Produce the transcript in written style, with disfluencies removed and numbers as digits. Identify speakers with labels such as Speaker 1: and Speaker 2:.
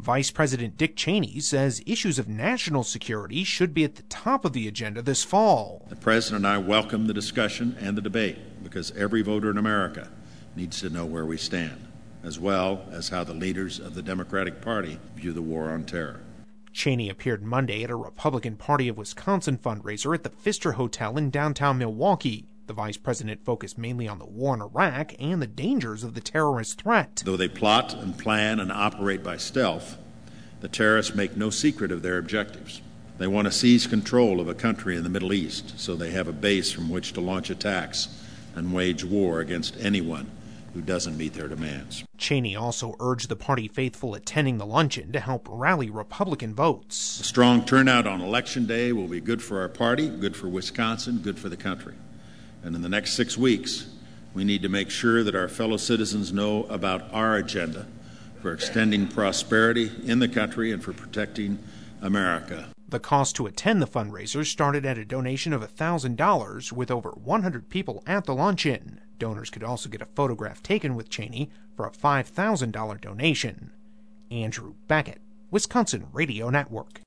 Speaker 1: Vice President Dick Cheney says issues of national security should be at the top of the agenda this fall.
Speaker 2: The President and I welcome the discussion and the debate because every voter in America needs to know where we stand, as well as how the leaders of the Democratic Party view the war on terror.
Speaker 1: Cheney appeared Monday at a Republican Party of Wisconsin fundraiser at the Pfister Hotel in downtown Milwaukee. The vice president focused mainly on the war in Iraq and the dangers of the terrorist threat.
Speaker 2: Though they plot and plan and operate by stealth, the terrorists make no secret of their objectives. They want to seize control of a country in the Middle East so they have a base from which to launch attacks and wage war against anyone who doesn't meet their demands.
Speaker 1: Cheney also urged the party faithful attending the luncheon to help rally Republican votes.
Speaker 2: A strong turnout on Election Day will be good for our party, good for Wisconsin, good for the country. And in the next 6 weeks, we need to make sure that our fellow citizens know about our agenda for extending prosperity in the country and for protecting America.
Speaker 1: The cost to attend the fundraiser started at a donation of $1,000 with over 100 people at the luncheon. Donors could also get a photograph taken with Cheney for a $5,000 donation. Andrew Beckett, Wisconsin Radio Network.